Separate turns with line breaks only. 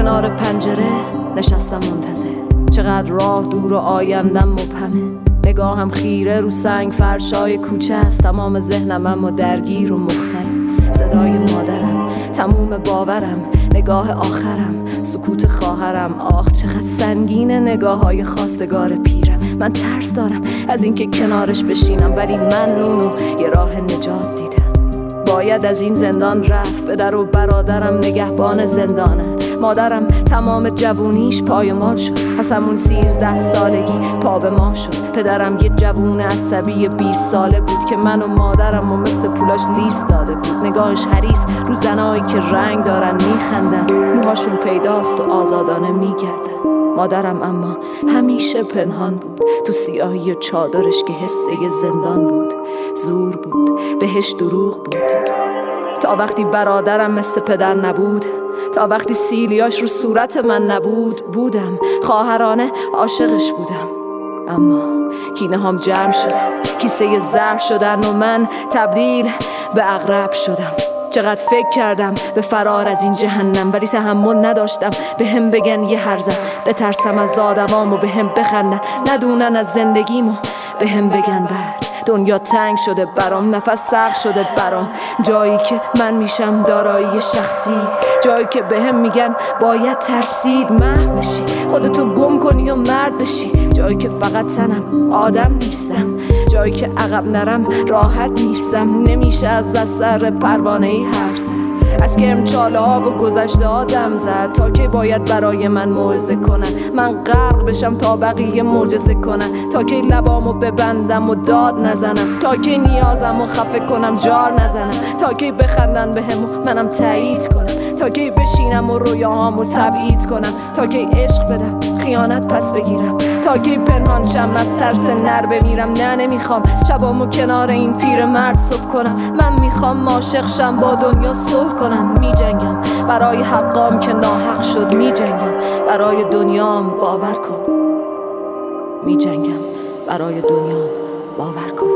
کنار پنجره نشستم منتظر، چقدر راه دور و آیندم مبهمه. نگاهم خیره رو سنگ فرشای کوچه است، تمام ذهنم اما درگیر و مختلف. صدای مادرم، تموم باورم، نگاه آخرم، سکوت خواهرم. آخ چقدر سنگینه نگاه های خواستگار پیرم. من ترس دارم از اینکه کنارش بشینم، ولی من اونو یه راه نجات دیدم. باید از این زندان رفت، پدر و برادرم نگهبان زندانن. مادرم تمام جوونیش پایمال شد، از همون 13 سالگی پا به ما شد. پدرم یه جوون عصبی 20 ساله بود که من و مادرم و مثل پولاش لیست داده بود. نگاهش حریص رو زنایی که رنگ دارن میخندن، موهاشون پیداست و آزادانه میگردن. مادرم اما همیشه پنهان بود تو سیاهی و چادرش که حسه زندان بود. زور بود، بهش دروغ بود. تا وقتی برادرم مثل پدر نبود، تا وقتی سیلیاش رو صورت من نبود، بودم خواهرانه عاشقش بودم. اما کینه هم جمع شدن، کیسه زهر شدن و من تبدیل به عقرب شدم. چقدر فکر کردم به فرار از این جهنم، ولی تحمل نداشتم به هم بگن یه هرزم. بترسم از آدمام و به هم بخندن، ندونن از زندگیم و به هم بگن بعد. دنیا تنگ شده برام، نفس سخت شده برام. جایی که من میشم دارایی شخصی، جایی که به هم میگن باید ترسید محو بشی، خودتو گم کنی و مرد بشی. جایی که فقط تنم، آدم نیستم. جایی که عقب نرم راحت نیستم. نمیشه از سر پروانه‌ای حرف زد، از کرم چاله ها و گذشته آدم زد. تا که باید برای من موعظه کنن، من غرق بشم تا بقیه معجزه کنن. تا که لبامو ببندم و داد نزنم، تا که نیازم و خفه کنم جار نزنم. تا که بخندن بهم و منم تایید کنم، تا که بشینم و رویاهامو تبعید کنم. تا که عشق بدم خیانت پس بگیرم، تا که پنهان شم از ترس نر بمیرم. نه نمیخوام شبامو کنار این پیر مرد صبح کنم. من میخوام عاشق شم با دنیا صلح کنم. میجنگم برای حقام که ناحق شد، میجنگم برای دنیام باور کن. میجنگم برای دنیام باور کن.